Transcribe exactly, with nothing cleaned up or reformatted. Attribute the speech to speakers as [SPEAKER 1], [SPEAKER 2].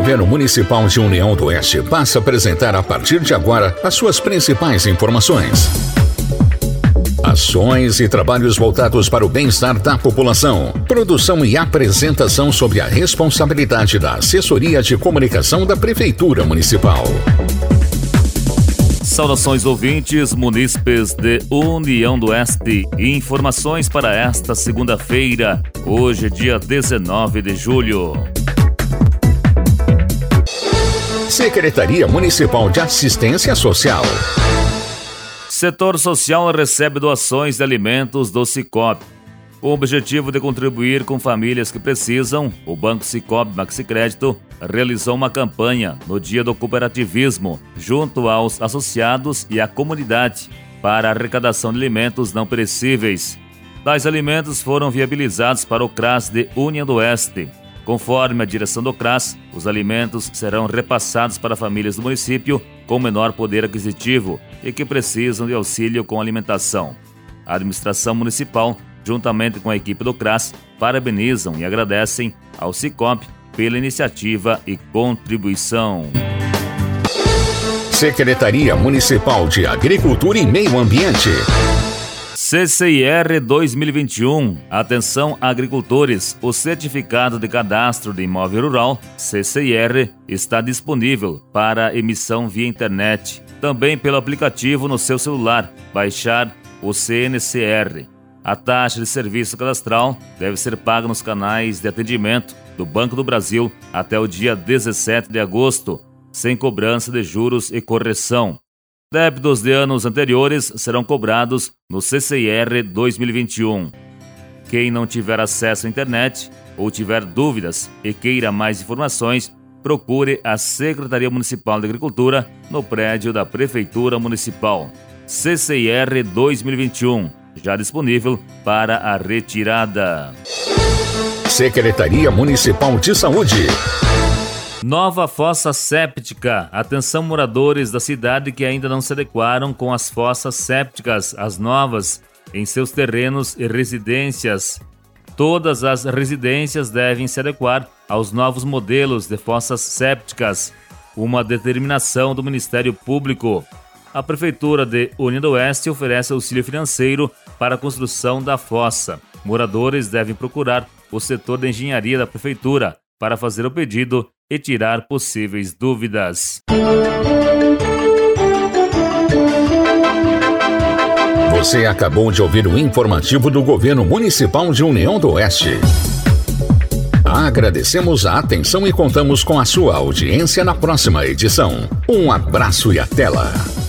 [SPEAKER 1] Governo Municipal de União do Oeste passa a apresentar a partir de agora as suas principais informações. Ações e trabalhos voltados para o bem-estar da população. Produção e apresentação sob a responsabilidade da Assessoria de Comunicação da Prefeitura Municipal.
[SPEAKER 2] Saudações ouvintes, munícipes de União do Oeste. Informações para esta segunda-feira, hoje dia dezenove de julho.
[SPEAKER 1] Secretaria Municipal de Assistência Social.
[SPEAKER 2] Setor social recebe doações de alimentos do Sicoob. Com o objetivo de contribuir com famílias que precisam, o Banco Sicoob Maxicrédito realizou uma campanha no Dia do Cooperativismo, junto aos associados e à comunidade, para a arrecadação de alimentos não perecíveis. Tais alimentos foram viabilizados para o CRAS de União do Oeste. Conforme a direção do CRAS, os alimentos serão repassados para famílias do município com menor poder aquisitivo e que precisam de auxílio com alimentação. A administração municipal, juntamente com a equipe do CRAS, parabenizam e agradecem ao Sicoob pela iniciativa e contribuição.
[SPEAKER 1] Secretaria Municipal de Agricultura e Meio Ambiente.
[SPEAKER 2] C C I R dois mil e vinte e um. Atenção agricultores, o Certificado de Cadastro de Imóvel Rural, C C I R, está disponível para emissão via internet, também pelo aplicativo no seu celular, baixar o C N C R. A taxa de serviço cadastral deve ser paga nos canais de atendimento do Banco do Brasil até o dia dezessete de agosto, sem cobrança de juros e correção. Débitos de anos anteriores serão cobrados no C C I R dois mil e vinte e um. Quem não tiver acesso à internet ou tiver dúvidas e queira mais informações, procure a Secretaria Municipal de Agricultura no prédio da Prefeitura Municipal. C C I R dois mil e vinte e um, já disponível para a retirada.
[SPEAKER 1] Secretaria Municipal de Saúde.
[SPEAKER 2] Nova fossa séptica. Atenção moradores da cidade que ainda não se adequaram com as fossas sépticas, as novas, em seus terrenos e residências. Todas as residências devem se adequar aos novos modelos de fossas sépticas, uma determinação do Ministério Público. A Prefeitura de União do Oeste oferece auxílio financeiro para a construção da fossa. Moradores devem procurar o setor de engenharia da Prefeitura para fazer o pedido e tirar possíveis dúvidas.
[SPEAKER 1] Você acabou de ouvir o informativo do Governo Municipal de União do Oeste. Agradecemos a atenção e contamos com a sua audiência na próxima edição. Um abraço e até lá!